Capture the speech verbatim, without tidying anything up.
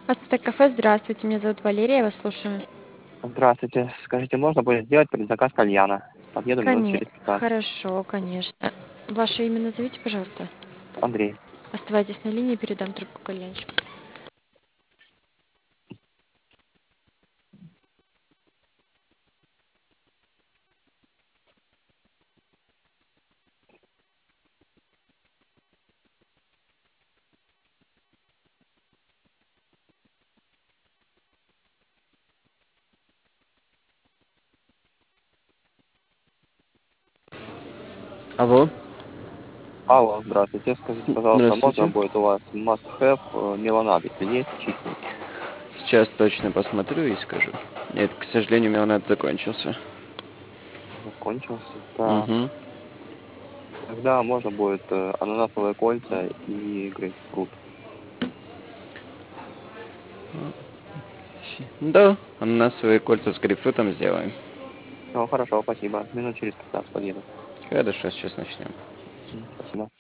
Ацтек кафе, здравствуйте, меня зовут Валерия, я вас слушаю. Здравствуйте. Скажите, можно будет сделать предзаказ кальяна? Подъеду минут Коне через пятнадцать. Хорошо, конечно. Ваше имя назовите, пожалуйста. Андрей. Оставайтесь на линии, передам трубку кальянщику. Алло, Алло, здравствуйте. Скажите, пожалуйста, можно здравствуйте. будет у вас must have э, меланад, если есть, чистый? Сейчас точно посмотрю и скажу. Нет, к сожалению, меланат закончился. Закончился. Так. Угу. Тогда можно будет э, ананасовые кольца и грейпфрут. Да, ананасовые кольца с грейпфрутом сделаем. Ну, хорошо, спасибо. Минут через пятнадцать подъеду. Хорошо, сейчас начнем. М, Спасибо.